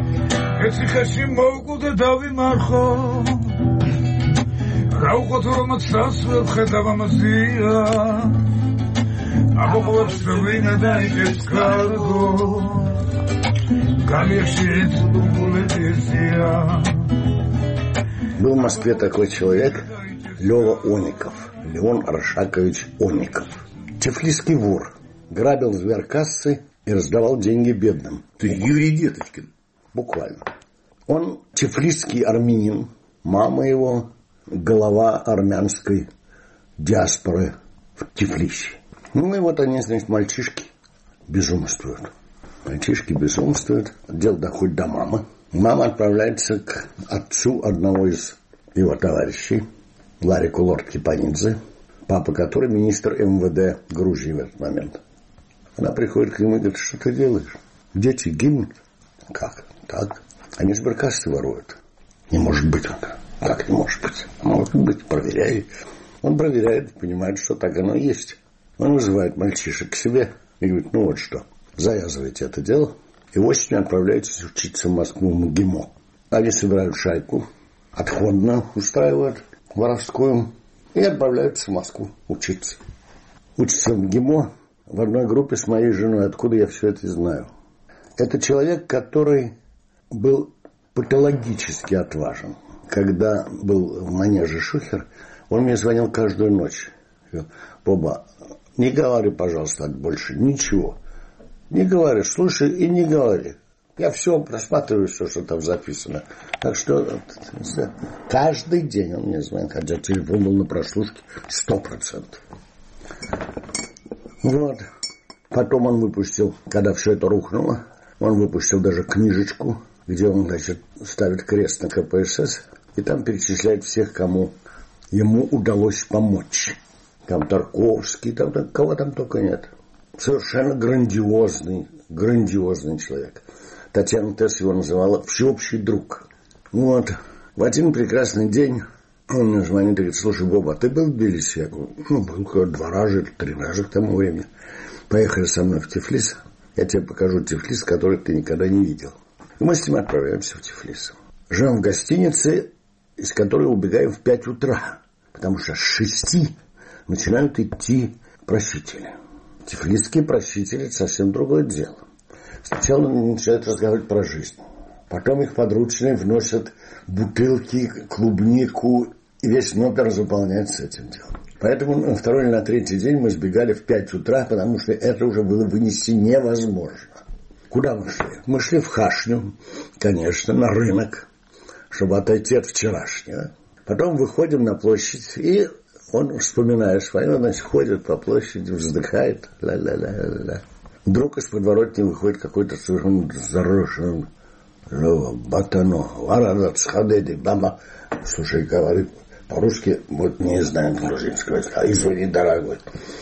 Был в Москве такой человек, Лёва Оников, Леон Аршакович Оников. Тифлисский вор, грабил зверкассы и раздавал деньги бедным. Ты Юрий Деточкин. Буквально. Он тифлисский армянин, мама его глава армянской диаспоры в Тифлисе. Ну и вот они, значит, мальчишки безумствуют. Мальчишки безумствуют, дело доходит до мамы. Мама отправляется к отцу одного из его товарищей, Ларику Лорд-Кипанидзе, папа который министр МВД Грузии в этот момент. Она приходит к нему и говорит: что ты делаешь? Дети гибнут. Как? Так. Они сберкассы воруют. Не может быть. Как не может быть? Может быть, проверяй. Он проверяет, понимает, что так оно и есть. Он вызывает мальчишек к себе и говорит: ну вот что, завязывайте это дело. И осенью отправляйтесь учиться в Москву в МГИМО. Они собирают шайку, отходную устраивают, воровскую, и отправляются в Москву учиться. Учатся в МГИМО в одной группе с моей женой. Откуда я все это знаю? Это человек, который был патологически отважен. Когда был в Манеже Шухер, он мне звонил каждую ночь. Боба, не говори, пожалуйста, больше ничего. Не говори, слушай и не говори. Я все просматриваю, все, что там записано. Так что каждый день он мне звонит, хотя телефон был на прослушке 100%. Вот. Потом он выпустил, когда все это рухнуло, он выпустил даже книжечку, где он, значит, ставит крест на КПСС, и там перечисляет всех, кому ему удалось помочь. Там Тарковский, там кого там только нет. Совершенно грандиозный человек. Татьяна Тесс его называла всеобщий друг. Вот. В один прекрасный день он мне звонит и говорит: слушай, Боба, а ты был в Тбилиси? Я говорю: был 2 раза или 3 раза к тому времени. Поехали со мной в Тифлис. Я тебе покажу Тифлис, который ты никогда не видел. И мы с ним отправляемся в Тифлис. Живем в гостинице, из которой убегаем в 5 утра. Потому что с 6 начинают идти просители. Тифлисские просители – это совсем другое дело. Сначала они начинают разговаривать про жизнь. Потом их подручные вносят бутылки, клубнику, и весь номер заполняется этим делом. Поэтому на 2-й или на 3-й день мы сбегали в 5 утра, потому что это уже было вынести невозможно. Куда мы шли? Мы шли в Хашню, конечно, на рынок, чтобы отойти от вчерашнего. Потом выходим на площадь, и он, вспоминая свое, значит, ходит по площади, вздыхает, ла-ла-ла-ла-ла. Вдруг из подворотни выходит какой-то совершенно заросший батано, варадат схадеди, баба. Слушай, говорит по-русски, вот не знаю грузинского, извини, дорогой.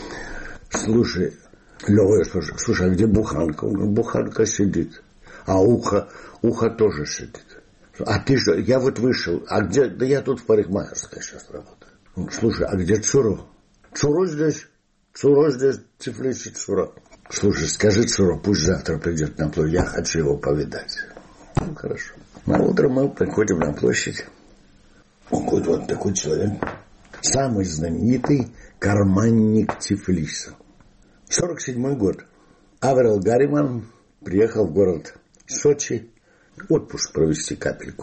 Слушай, Лёва, я спрашиваю: слушай, а где буханка? Он говорит: буханка сидит, а ухо тоже сидит. А ты что? Я вот вышел, а где? Да я тут в парикмахерской сейчас работаю. Он говорит: слушай, а где Цуро? Цуро здесь, в Тифлисе Цуро. Слушай, скажи Цуро, пусть завтра придет на площадь, я хочу его повидать. Ну, хорошо. На утро мы приходим на площадь. Какой-то вот такой человек. Самый знаменитый карманник Тифлиса. 47-й год. Аверел Гарриман приехал в город Сочи отпуск провести капельку.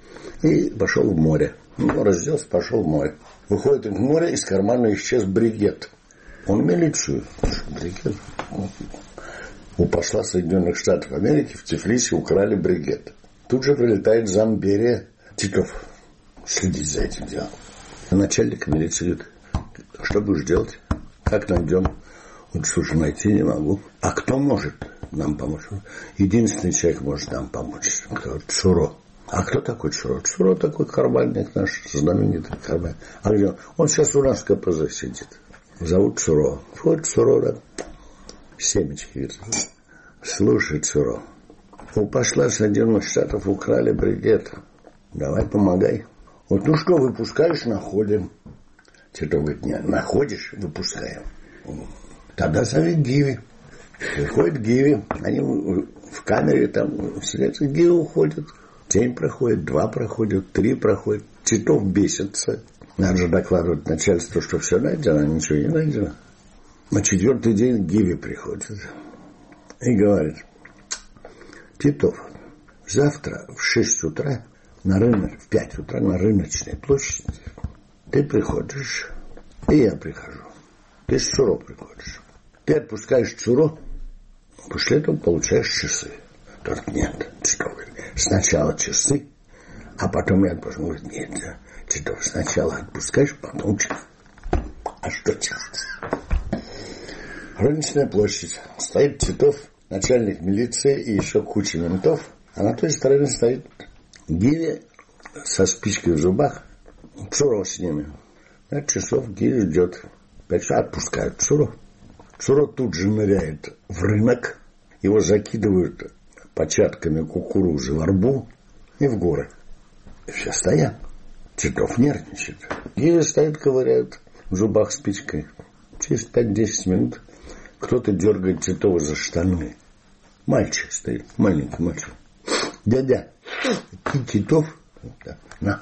И пошел в море. Ну, разделся, пошел в море. Выходит в море, из кармана исчез бригет. Он милицию. Бригет. У посла Соединенных Штатов Америки в Тифлисе украли бригет. Тут же прилетает замберия Титов следить за этим делом. Начальник милиции говорит: что будешь делать? Как найдем? Вот, слушай, найти не могу. А кто может нам помочь? Единственный человек может нам помочь. Цуро. А кто такой Цуро? Цуро такой карманник наш, знаменитый карманник. А где он? Он сейчас у нас в КПЗ сидит. Зовут Цуро. Вот Цуро, да. Семечки, говорит: слушай, Цуро, у посла Соединенных Штатов украли бригет. Давай, помогай. Вот, ну что, выпускаешь, находим. Титов говорит: нет, находишь, выпускаем. Тогда зови Гиви. Приходит Гиви, они в камере там сидят, и Гиви уходит. День проходит, 2 проходит, 3 проходит. Титов бесится. Надо же докладывать начальству, что все найдено, а ничего не найдено. На 4-й день Гиви приходит и говорит: Титов, завтра в 6 утра на рынок, в 5 утра на рыночной площади ты приходишь, и я прихожу. Ты с Цуро приходишь. Ты отпускаешь Цуро, после этого получаешь часы. Тот: нет, Титов говорит, сначала часы, а потом я отпускаю. Он говорит: нет, Титов, сначала отпускаешь, потом часы. А что делать? Рыночная площадь. Стоит Титов, начальник милиции и еще куча ментов. А на той стороне стоит Гиви со спичкой в зубах. Цуро с ними. 5 часов Гиви ждет. 5 часов отпускают Цуро. Цуро тут же ныряет в рынок. Его закидывают початками кукурузы в арбу и в горы. И все стоят. Титов нервничает. Гиви стоит, ковыряют в зубах спичкой. Через 5-10 минут кто-то дергает Титова за штаны. Мальчик стоит, маленький мальчик. Дядя, ты Титов? Да. На.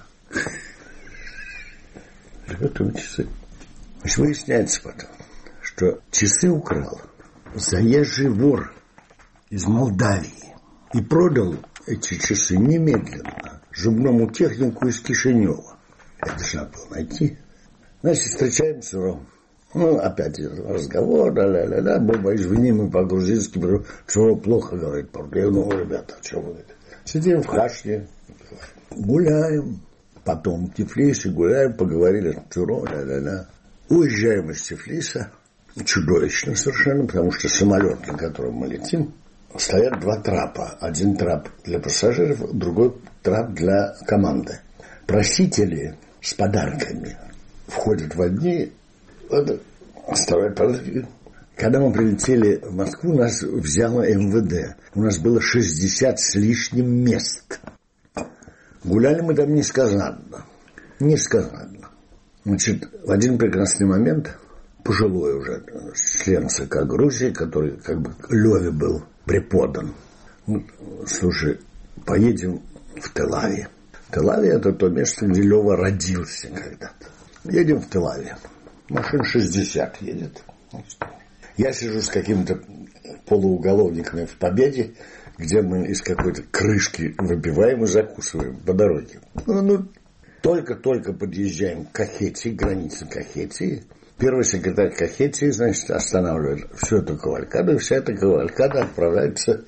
Вот он часы. Значит, выясняется потом, что часы украл заезжий вор из Молдавии и продал эти часы немедленно зубному технику из Кишинева. Это же надо было найти. Значит, встречаем Цуро. Ну, опять разговор, да-да-да, Боба, извини, мы по-грузински, чего плохо говорит, я думаю, ребята, что вы говорите? Сидим в Хашне, гуляем, потом в Тифлисе гуляем, поговорили, чуро, да-да-да. Уезжаем из Тифлиса, чудовищно совершенно, потому что самолет, на котором мы летим, стоят два трапа. Один трап для пассажиров, другой трап для команды. Просители с подарками входят в одни, оставляют подарки. Когда мы прилетели в Москву, нас взяло МВД. У нас было 60 с лишним мест. Гуляли мы там несказанно. Несказанно. Значит, в один прекрасный момент пожилой уже член ЦК Грузии, который как бы Леве был преподан. Слушай, поедем в Тель-Авив. Тель-Авив – это то место, где Лева родился когда-то. Едем в Тель-Авив. Машин 60 едет. Я сижу с какими-то полууголовниками в Победе, где мы из какой-то крышки выпиваем и закусываем по дороге. Только-только подъезжаем к Кахетии, к границе Кахетии. Первый секретарь Кахетии, значит, останавливает всю эту кавалькаду, и вся эта кавалькада отправляется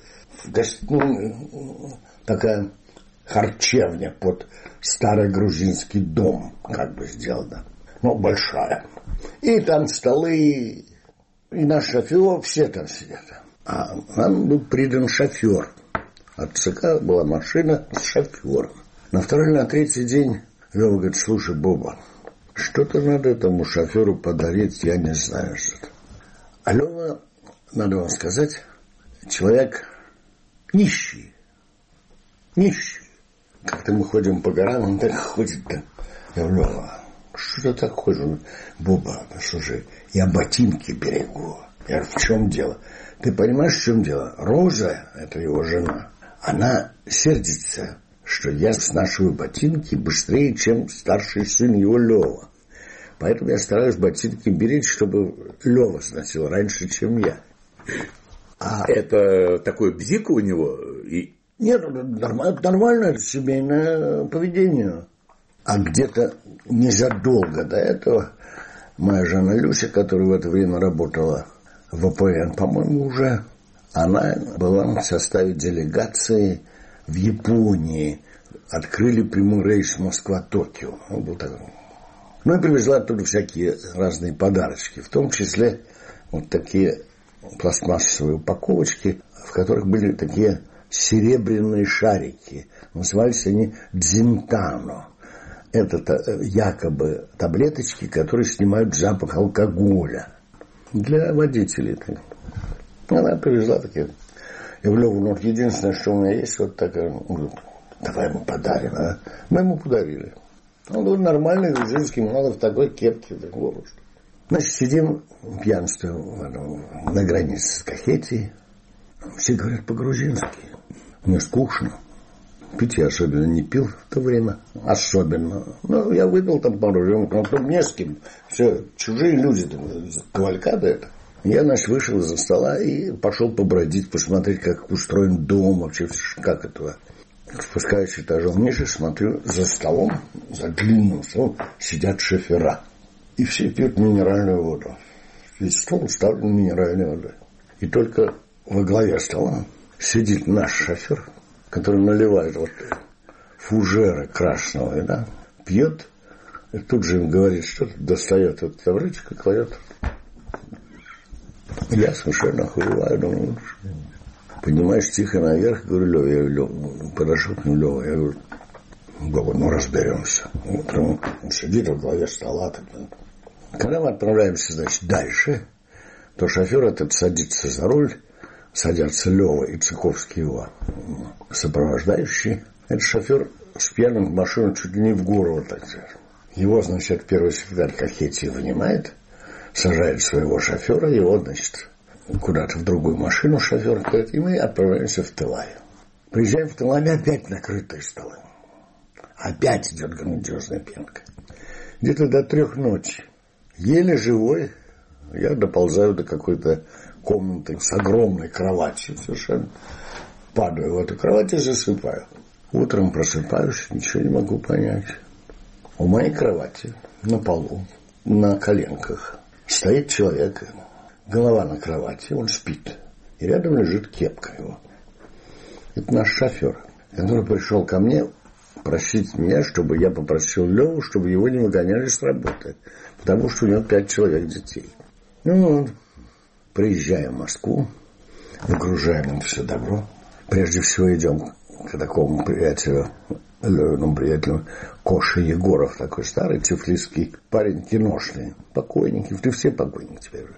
в такая харчевня под старый грузинский дом, как бы сделана, большая. И там столы, и наш шофер, все там сидят. А нам был придан шофер. От ЦК была машина с шофером. На второй или на третий день Лева говорит: слушай, Боба, что-то надо этому шоферу подарить, я не знаю что-то. А Лева, надо вам сказать, человек нищий. Нищий. Как-то мы ходим по горам, он так ходит. Я говорю: Лева, что ты так ходишь? Боба, слушай, я ботинки берегу. Я говорю: в чем дело? Ты понимаешь, в чем дело? Роза, это его жена, она сердится, что я снашиваю ботинки быстрее, чем старший сын его Лева. Поэтому я стараюсь ботинки беречь, чтобы Лева сносил раньше, чем я. А это такой бзик у него? Нет, нормальное семейное поведение. А где-то незадолго до этого моя жена Люся, которая в это время работала в АПН, по-моему, уже, она была в составе делегации в Японии. Открыли прямой рейс Москва-Токио. Он был такой. Ну и привезла оттуда всякие разные подарочки, в том числе вот такие пластмассовые упаковочки, в которых были такие серебряные шарики. Назывались они дзинтано. Это якобы таблеточки, которые снимают запах алкоголя для водителей. Она привезла такие. Я говорю: ну, единственное, что у меня есть, вот такая. Он говорит: давай ему подарим. А? Мы ему подарили. Он был нормальный грузинский молод в такой кепке. Значит, сидим, пьянствуем на границе с Кахетией. Все говорят по-грузински. Мне скучно. Пить я особенно не пил в то время. Особенно. Ну, я выпил там пару рюмок, но потом не с кем. Все, чужие люди, кавалькада это. Я, значит, вышел из-за стола и пошел побродить, посмотреть, как устроен дом, вообще, как это. Спускаюсь этажом ниже, смотрю, за столом, за длинным столом сидят шофера. И все пьют минеральную воду. Весь стол уставлен минеральной водой. И только во главе стола сидит наш шофер, который наливает вот фужеры красного вина, пьет, и тут же им говорит, что-то достает от таблеточку, кладет. Я совершенно охуеваю, думаю, поднимаюсь тихо наверх, говорю: Лёва, я подошел к нему, Лёва, я говорю: Боба, ну разберемся. Утром он сидит во главе стола. Когда мы отправляемся, значит, дальше, то шофер этот садится за руль, садятся Лёва и Цыковский его сопровождающий. Этот шофер с пьяным в машину чуть ли не в гору вот так. Его, значит, первый секретарь Кахетии вынимает, сажает своего шофера, его, значит, куда-то в другую машину шофер ходит, и мы отправляемся в Тель-Авив. Приезжаем в Тель-Авив, опять накрытые столы. Опять идет грандиозная пьянка. Где-то до 3 ночи. Еле живой я доползаю до какой-то комнаты с огромной кроватью совершенно. Падаю в эту кровать и засыпаю. Утром просыпаюсь, ничего не могу понять. У моей кровати на полу, на коленках, Стоит человек, голова на кровати, он спит. И рядом лежит кепка его. Это наш шофер, который пришел ко мне просить меня, чтобы я попросил Леву, чтобы его не выгоняли с работы. Потому что у него 5 человек детей. Ну, приезжаем в Москву, выгружаем им все добро. Прежде всего идем к такому приятелю, Левиному приятелю, Коша Егоров, такой старый тифлисский парень, киношный. Покойники, все покойники теперь уже.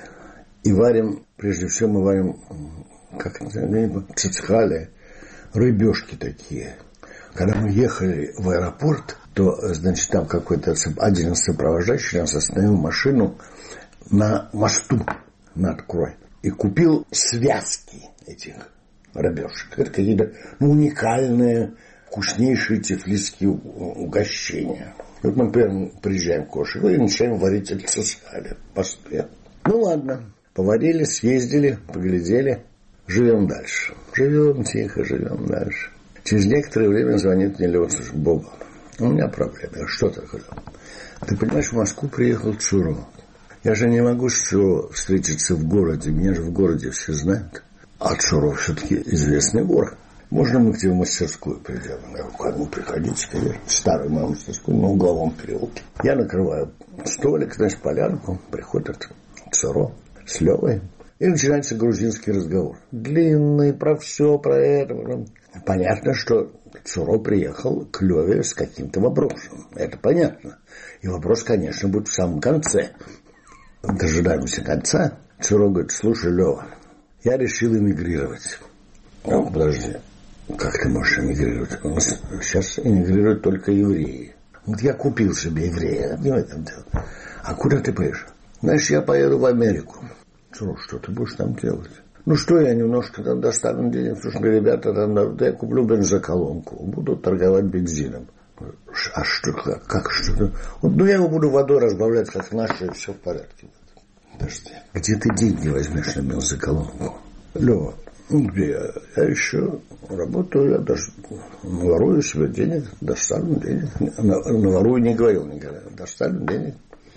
И варим, прежде всего мы варим, как это, цицхали, рыбешки такие. Когда мы ехали в аэропорт, то, значит, там какой-то один из сопровождающих нас остановил машину на мосту над Крой и купил связки этих рыбешек. Это какие-то уникальные, вкуснейшие тифлисские угощения. И вот мы приезжаем к Коше и начинаем варить эти цицхали в Москве. Ну ладно, поварили, съездили, поглядели, живем дальше. Живем тихо, живем дальше. Через некоторое время звонит мне Лева, слушай, Боба, у меня проблема. Я что такое? Ты понимаешь, в Москву приехал Чуро. Я же не могу с Чуро встретиться в городе. Меня же в городе все знают. А Чуро все-таки известный город. Можно мы к тебе в мастерскую придем? Я говорю, ну, приходите, конечно. Старую мою мастерскую на угловом переулке. Я накрываю столик, значит, полянку. Приходит Чуро с Левой. И начинается грузинский разговор. Длинный, про все, про это. Понятно, что Чуро приехал к Леве с каким-то вопросом. Это понятно. И вопрос, конечно, будет в самом конце. Дожидаемся конца. Чуро говорит, слушай, Лева, я решил эмигрировать. Ну, подожди, как ты можешь эмигрировать? У нас сейчас эмигрируют только евреи. Вот я купил себе еврея, не в этом дело. А куда ты поедешь? Знаешь, я поеду в Америку. Чуро, что ты будешь там делать? Ну что, я немножко там достану денег, слушай, ребята, там, да я куплю бензоколонку, буду торговать бензином. А что, как что? Вот, ну я его буду водой разбавлять, как наши, и все в порядке. Подожди, где ты деньги возьмешь на бензоколонку? Лева, ну где я еще работаю, я даже наворую себе денег, достану денег. Наворую не говорил никогда, достану денег.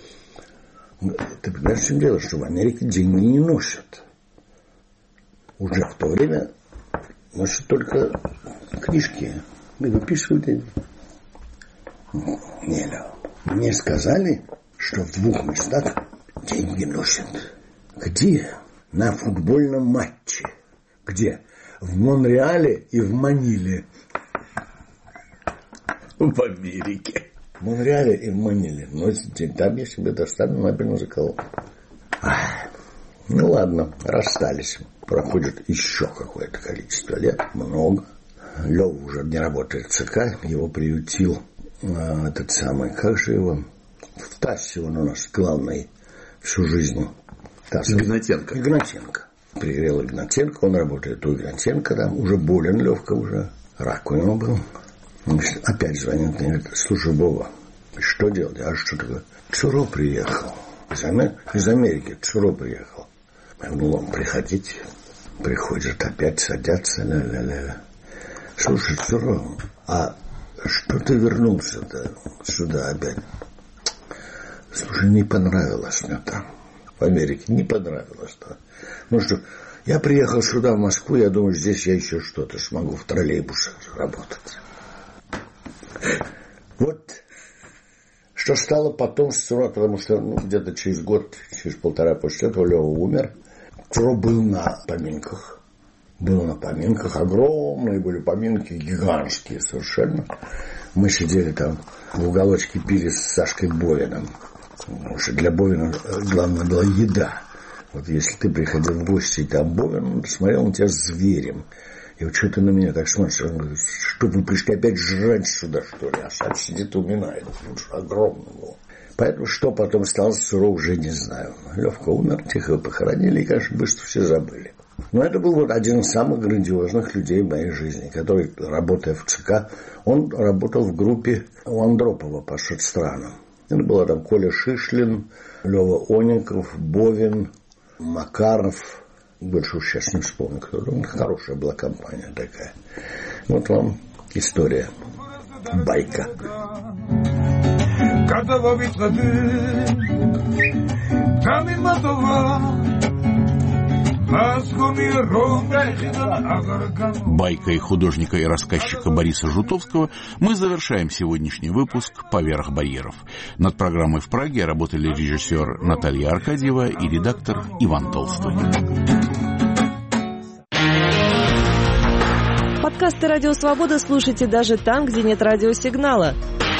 Ты понимаешь, в чем дело, что в Америке деньги не носят. Уже в то время носят только книжки и выписывают деньги. Не, мне сказали, что в 2 местах деньги носят. Где? На футбольном матче. Где? В Монреале и в Маниле. В Америке. В Монреале и в Маниле. Но там я себе достану на бензоколонку. Ну ладно, расстались. Проходит еще какое-то количество лет, много. Лёва уже не работает в ЦК, его приютил этот самый, как же его, в ТАССе он у нас главный всю жизнь. Игнатенко. Игнатенко. Пригрел Игнатенко, он работает у Игнатенко, там уже болен Левка уже, рак у него был. Опять звонит мне, говорит, слушай, Боба, что делать? А что такое? Чуро приехал. Из Америки Чуро приехал. Я говорю, приходите. Приходят, опять садятся. Ля-ля-ля. Слушай, Чуро, а что ты вернулся-то сюда опять? Слушай, не понравилось мне там. В Америке не понравилось. Да? Ну что, я приехал сюда, в Москву, я думаю, здесь я еще что-то смогу в троллейбусе работать. Вот что стало потом с Чуро, потому что где-то через год, через 1,5 после этого Лева умер. Чуро был на поминках. Был на поминках. Огромные были поминки, гигантские совершенно. Мы сидели там в уголочке, пили с Сашкой Бовиным. Потому что для Бовина главное была еда. Вот если ты приходил в гости, и там Бовин, он смотрел на тебя зверем. И вот что ты на меня так смотришь, он говорит, что вы пришли опять жрать сюда, что ли? А сам сидит и уминает. Огромный был. Поэтому что потом стало с Чуро, уже не знаю. Левка умер, тихо его похоронили, и, конечно, быстро все забыли. Но это был вот один из самых грандиозных людей в моей жизни, который, работая в ЦК, он работал в группе у Андропова по соцстранам. Это было там Коля Шишлин, Лева Оненков, Бовин, Макаров. Больше уж сейчас не вспомню, кто там. Хорошая была компания такая. Вот вам история. Байка. Байкой художника и рассказчика Бориса Жутовского мы завершаем сегодняшний выпуск «Поверх барьеров». Над программой в Праге работали режиссер Наталья Аркадьева и редактор Иван Толстой. Подкасты «Радио Свобода» слушайте даже там, где нет радиосигнала.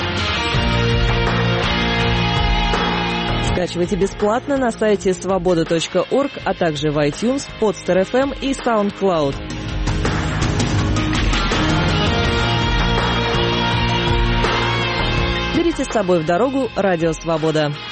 Скачивайте бесплатно на сайте svoboda.org, а также в iTunes, Podster.fm и SoundCloud. Берите с собой в дорогу «Радио Свобода».